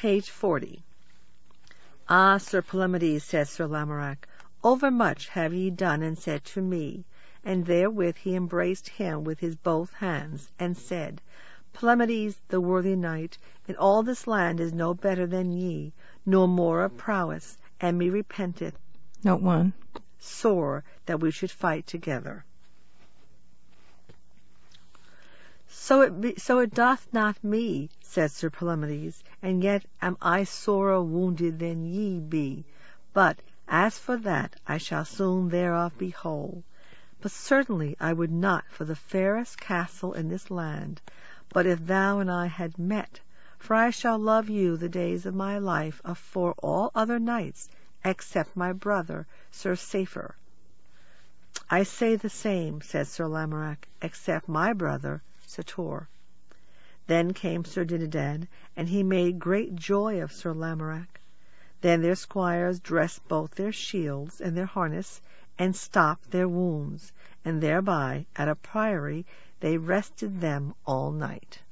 Page 40. Ah, Sir Palomides, said Sir Lamorak, overmuch have ye done and said to me. And therewith he embraced him with his both hands, and said, Palomides, the worthy knight, in all this land is no better than ye, nor more of prowess, and me repenteth Note 1. sore that we should fight together. So it doth not me, said Sir Palomides, and yet am I sorer wounded than ye be. But as for that, I shall soon thereof be whole. But certainly I would not for the fairest castle in this land, but if thou and I had met, for I shall love you the days of my life afore all other knights, except my brother Sir Safer. I say the same, said Sir Lamorak, except my brother Sir Tor. Then came Sir Dinadan, and he made great joy of Sir Lamorak. Then their squires dressed both their shields and their harness, and stopped their wounds, and thereby at a priory they rested them all night.